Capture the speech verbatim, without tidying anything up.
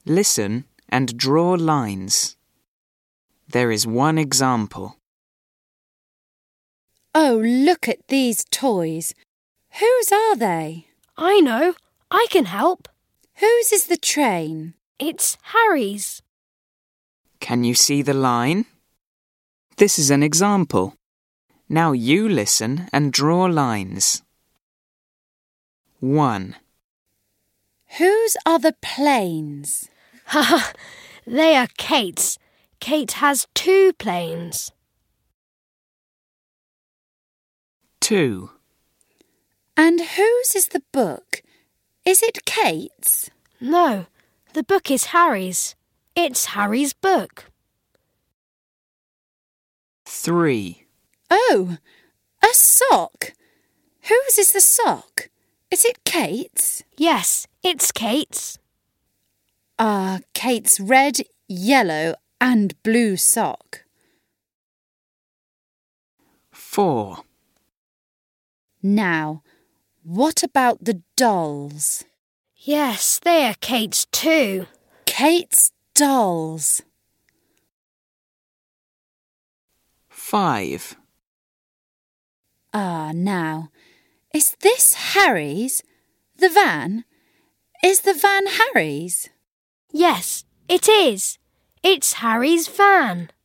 Listen and draw lines. There is one example. Oh, look at these toys. Whose are they? I know. I can help. Whose is the train? It's Harry's. Can you see the line? This is an example. Now you listen and draw lines. one. Whose are the planes? Ha ha! They are Kate's. Kate has two planes. two. And whose is the book? Is it Kate's? No, the book is Harry's. It's Harry's book. three. Oh, a sock. Whose is the sock? Is it Kate's? Yes, it's Kate's. Ah, Kate's red, yellow and blue sock. four. Now, what about the dolls? Yes, they are Kate's too. Kate's dolls. five. Ah, now, is this Harry's? The van? Is the van Harry's? Yes, it is. It's Harry's van.